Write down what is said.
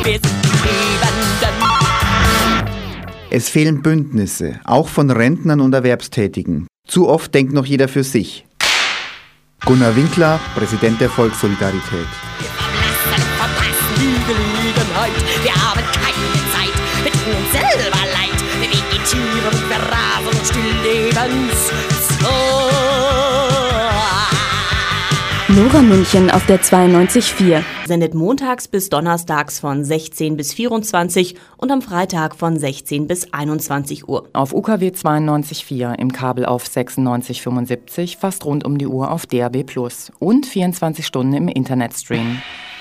wir sind die Lebenden. Es fehlen Bündnisse, auch von Rentnern und Erwerbstätigen. Zu oft denkt noch jeder für sich. Gunnar Winkler, Präsident der Volkssolidarität. Wir verpassen die Gelegenheit. Wir haben keine Zeit, wir tun uns selber leid. Wir vegetieren und wir rasen und stilllebens. Nora München auf der 92.4. Sendet montags bis donnerstags von 16 bis 24 und am Freitag von 16 bis 21 Uhr. Auf UKW 92.4, im Kabel auf 96,75, fast rund um die Uhr auf DAB+ und 24 Stunden im Internetstream.